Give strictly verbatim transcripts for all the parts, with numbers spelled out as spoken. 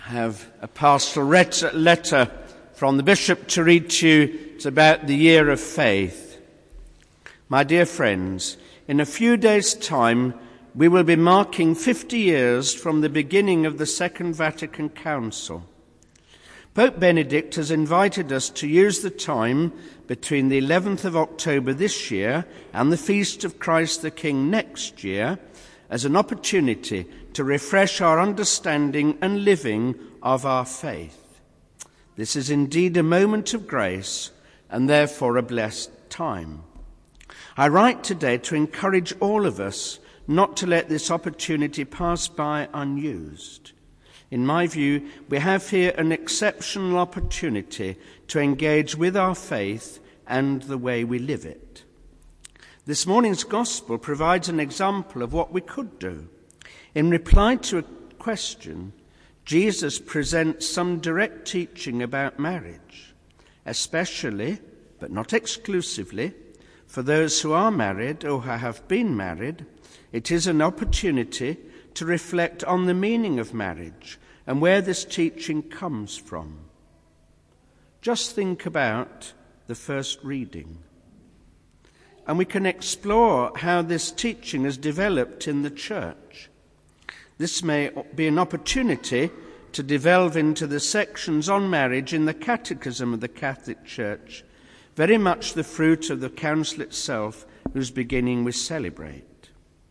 have a pastoral letter from the Bishop to read to you. It's about the year of faith. My dear friends, in a few days' time, we will be marking fifty years from the beginning of the Second Vatican Council. Pope Benedict has invited us to use the time between the eleventh of October this year and the Feast of Christ the King next year as an opportunity to refresh our understanding and living of our faith. This is indeed a moment of grace and therefore a blessed time. I write today to encourage all of us not to let this opportunity pass by unused. In my view, we have here an exceptional opportunity to engage with our faith and the way we live it. This morning's Gospel provides an example of what we could do. In reply to a question, Jesus presents some direct teaching about marriage, especially, but not exclusively, for those who are married or who have been married. It is an opportunity to reflect on the meaning of marriage and where this teaching comes from. Just think about the first reading, and we can explore how this teaching has developed in the Church. This may be an opportunity to delve into the sections on marriage in the Catechism of the Catholic Church, very much the fruit of the Council itself, whose beginning we celebrate.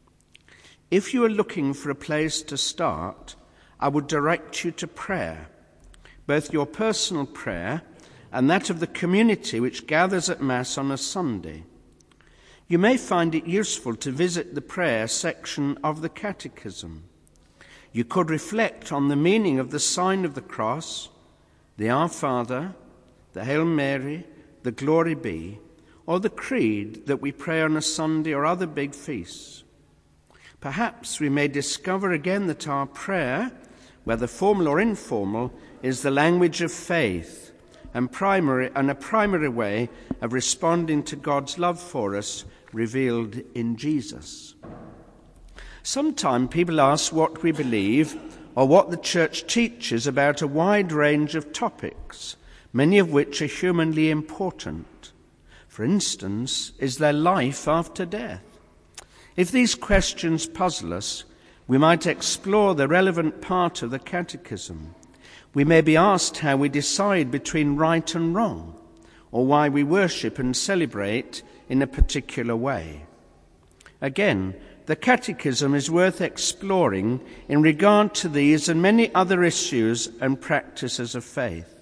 If you are looking for a place to start, I would direct you to prayer, both your personal prayer and that of the community which gathers at Mass on a Sunday. You may find it useful to visit the prayer section of the Catechism. You could reflect on the meaning of the sign of the cross, the Our Father, the Hail Mary, the Glory Be, or the Creed that we pray on a Sunday or other big feasts. Perhaps we may discover again that our prayer, whether formal or informal, is the language of faith and primary and a primary way of responding to God's love for us revealed in Jesus. Sometimes people ask what we believe or what the Church teaches about a wide range of topics, many of which are humanly important. For instance, is there life after death? If these questions puzzle us, we might explore the relevant part of the Catechism. We may be asked how we decide between right and wrong, or why we worship and celebrate in a particular way. Again, the Catechism is worth exploring in regard to these and many other issues and practices of faith.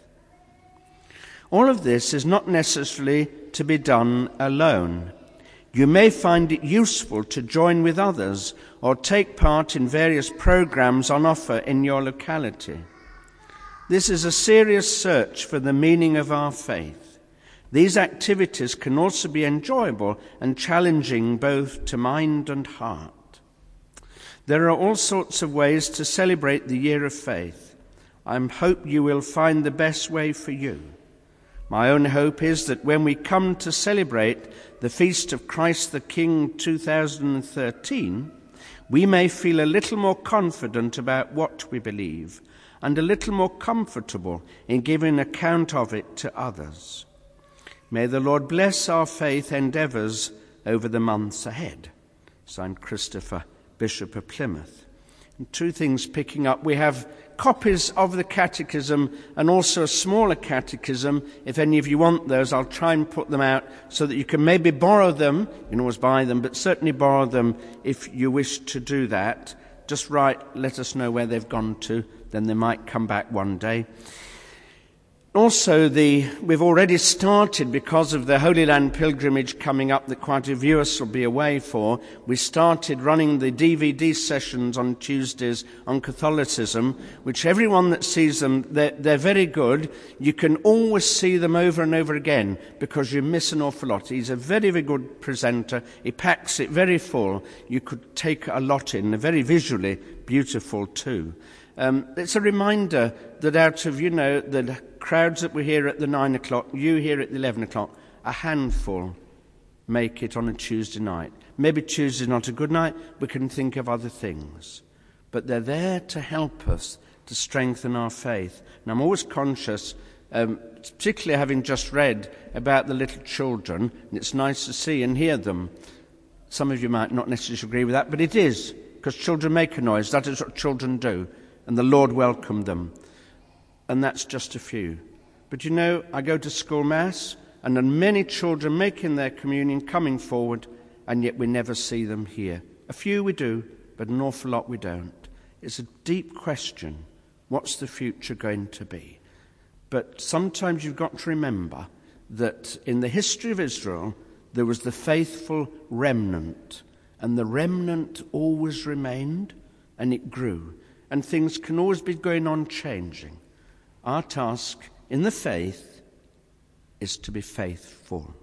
All of this is not necessarily to be done alone. You may find it useful to join with others or take part in various programs on offer in your locality. This is a serious search for the meaning of our faith. These activities can also be enjoyable and challenging both to mind and heart. There are all sorts of ways to celebrate the year of faith. I hope you will find the best way for you. My own hope is that when we come to celebrate the Feast of Christ the King two thousand thirteen, we may feel a little more confident about what we believe and a little more comfortable in giving account of it to others. May the Lord bless our faith endeavours over the months ahead. Saint Christopher, Bishop of Plymouth. And two things picking up. We have copies of the Catechism and also a smaller catechism. If any of you want those, I'll try and put them out so that you can maybe borrow them. You can always buy them, but certainly borrow them if you wish to do that. Just write, let us know where they've gone to, then they might come back one day. Also, the, we've already started, because of the Holy Land pilgrimage coming up that quite a few of us will be away for, we started running the D V D sessions on Tuesdays on Catholicism, which everyone that sees them, they're, they're very good. You can always see them over and over again because you miss an awful lot. He's a very, very good presenter. He packs it very full. You could take a lot in. They're very visually beautiful too. Um, it's a reminder that out of, you know, the crowds that were here at the nine o'clock, you here at the eleven o'clock, a handful make it on a Tuesday night. Maybe Tuesday's not a good night, we can think of other things. But they're there to help us to strengthen our faith. And I'm always conscious, um, particularly having just read about the little children, and it's nice to see and hear them. Some of you might not necessarily agree with that, but it is, because children make a noise. That is what children do, and the Lord welcomed them. And that's just a few. But you know, I go to school mass, and there are many children making their communion, coming forward, and yet we never see them here. A few we do, but an awful lot we don't. It's a deep question. What's the future going to be? But sometimes you've got to remember that in the history of Israel, there was the faithful remnant, and the remnant always remained, and it grew. And things can always be going on changing. Our task in the faith is to be faithful.